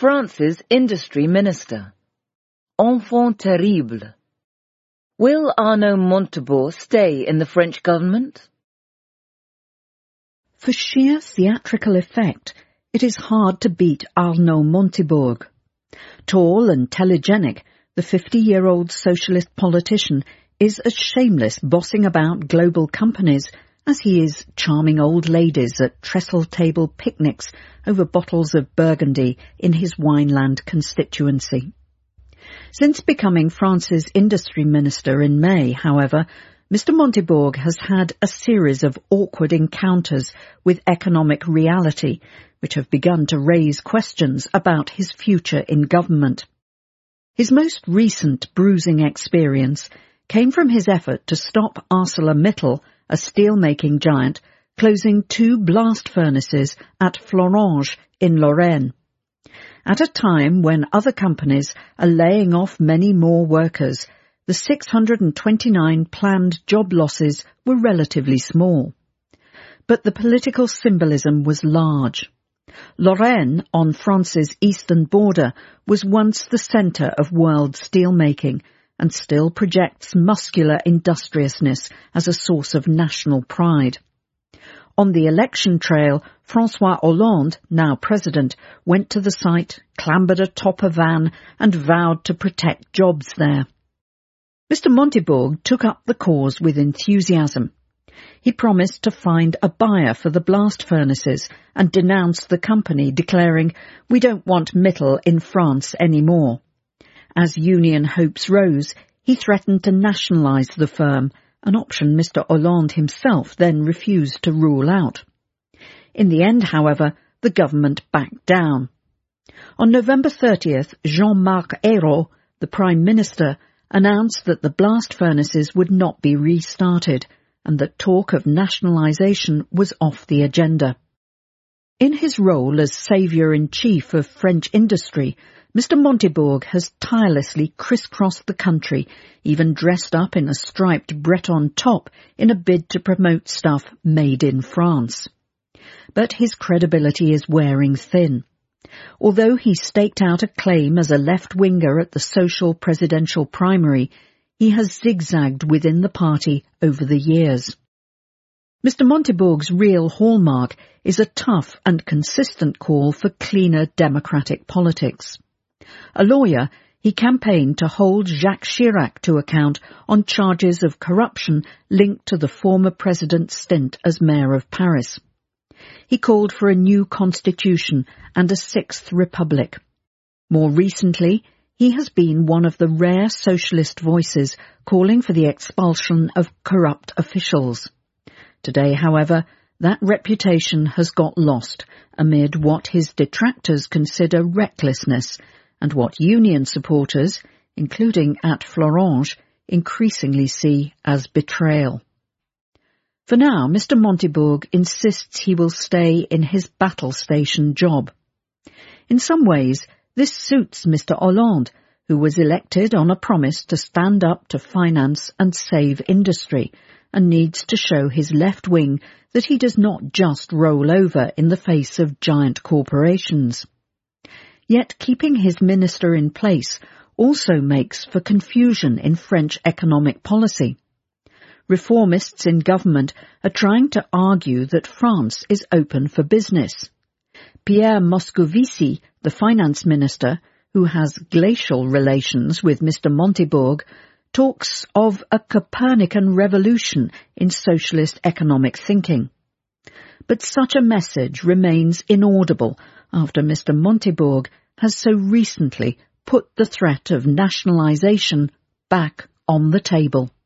France's industry minister. Enfant terrible. Will Arnaud Montebourg stay in the French government? For sheer theatrical effect, it is hard to beat Arnaud Montebourg. Tall and telegenic, the 50-year-old socialist politician is as shameless bossing about global companies as he is charming old ladies at trestle-table picnics over bottles of Burgundy in his Wineland constituency. Since becoming France's industry minister in May, however, Mr. Montebourg has had a series of awkward encounters with economic reality, which have begun to raise questions about his future in government. His most recent bruising experience came from his effort to stop ArcelorMittal, a steel-making giant, closing 2 blast furnaces at Florange in Lorraine. At a time when other companies are laying off many more workers, the 629 planned job losses were relatively small. But the political symbolism was large. Lorraine, on France's eastern border, was once the centre of world steelmaking and still projects muscular industriousness as a source of national pride. On the election trail, François Hollande, now president, went to the site, clambered atop a van and vowed to protect jobs there. Mr. Montebourg took up the cause with enthusiasm. He promised to find a buyer for the blast furnaces and denounced the company, declaring, "We don't want Mittal in France anymore." As union hopes rose, he threatened to nationalise the firm, an option Mr. Hollande himself then refused to rule out. In the end, however, the government backed down. On November 30th, Jean-Marc Ayrault, the Prime Minister, announced that the blast furnaces would not be restarted and that talk of nationalisation was off the agenda. In his role as saviour-in-chief of French industry, Mr. Montebourg has tirelessly crisscrossed the country, even dressed up in a striped Breton top in a bid to promote stuff made in France. But his credibility is wearing thin. Although he staked out a claim as a left-winger at the social presidential primary, he has zigzagged within the party over the years. Mr. Montebourg's real hallmark is a tough and consistent call for cleaner democratic politics. A lawyer, he campaigned to hold Jacques Chirac to account on charges of corruption linked to the former president's stint as mayor of Paris. He called for a new constitution and a 6th republic. More recently, he has been one of the rare socialist voices calling for the expulsion of corrupt officials. Today, however, that reputation has got lost amid what his detractors consider recklessness and what union supporters, including at Florange, increasingly see as betrayal. For now, Mr. Montebourg insists he will stay in his battle station job. In some ways, this suits Mr. Hollande, who was elected on a promise to stand up to finance and save industry, and needs to show his left wing that he does not just roll over in the face of giant corporations. Yet keeping his minister in place also makes for confusion in French economic policy. Reformists in government are trying to argue that France is open for business. Pierre Moscovici, the finance minister, who has glacial relations with Mr. Montebourg, talks of a Copernican revolution in socialist economic thinking. But such a message remains inaudible after Mr. Montebourg has so recently put the threat of nationalisation back on the table.